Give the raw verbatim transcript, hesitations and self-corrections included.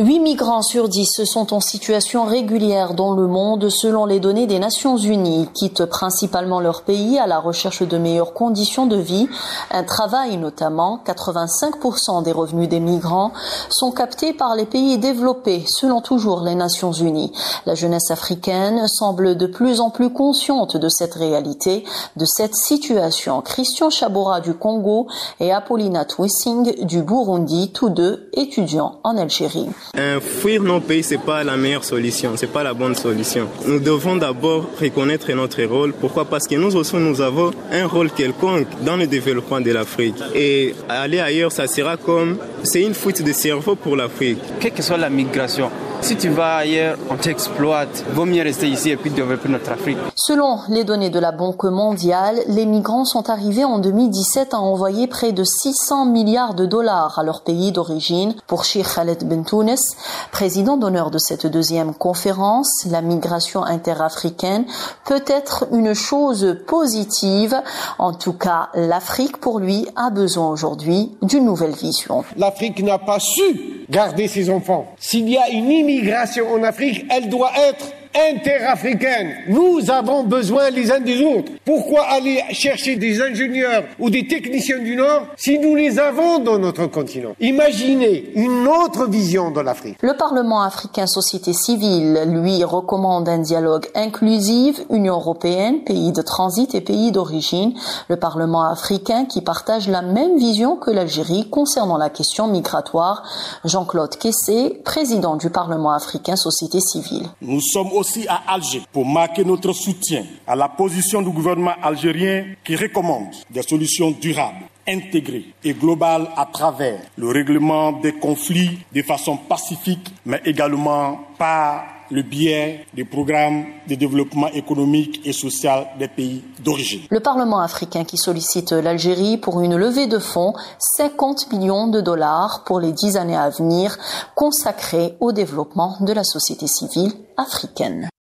huit migrants sur dix sont en situation régulière dans le monde selon les données des Nations Unies. Ils quittent principalement leur pays à la recherche de meilleures conditions de vie, un travail notamment. quatre-vingt-cinq pour cent des revenus des migrants sont captés par les pays développés, selon toujours les Nations Unies. La jeunesse africaine semble de plus en plus consciente de cette réalité, de cette situation. Christian Chaboura du Congo et Apollina Twissing du Burundi, tous deux étudiants en Algérie. Euh, fuir nos pays, c'est pas la meilleure solution, c'est pas la bonne solution. Nous devons d'abord reconnaître notre rôle. Pourquoi? Parce que nous aussi, nous avons un rôle quelconque dans le développement de l'Afrique. Et aller ailleurs, ça sera comme, c'est une fuite de cerveau pour l'Afrique. Quelle que soit la migration, si tu vas ailleurs, on t'exploite. Vaut mieux rester ici et puis développer notre Afrique. Selon les données de la Banque mondiale, les migrants sont arrivés en deux mille dix-sept à envoyer près de six cents milliards de dollars à leur pays d'origine. Pour Cheikh Khaled Bentounes, président d'honneur de cette deuxième conférence, la migration interafricaine peut être une chose positive. En tout cas, l'Afrique, pour lui, a besoin aujourd'hui d'une nouvelle vision. L'Afrique n'a pas su garder ses enfants. S'il y a une immigration en Afrique, elle doit être interafricaine. Nous avons besoin les uns des autres. Pourquoi aller chercher des ingénieurs ou des techniciens du Nord si nous les avons dans notre continent? Imaginez une autre vision de l'Afrique. Le Parlement africain Société civile, lui, recommande un dialogue inclusif, Union européenne, pays de transit et pays d'origine. Le Parlement africain qui partage la même vision que l'Algérie concernant la question migratoire. Jean-Claude Kessé, président du Parlement africain Société civile. Nous sommes aussi à Alger pour marquer notre soutien à la position du gouvernement algérien qui recommande des solutions durables, intégrées et globales à travers le règlement des conflits de façon pacifique, mais également par le biais des programmes de développement économique et social des pays d'origine. Le Parlement africain qui sollicite l'Algérie pour une levée de fonds, cinquante millions de dollars pour les dix années à venir, consacrés au développement de la société civile africaine.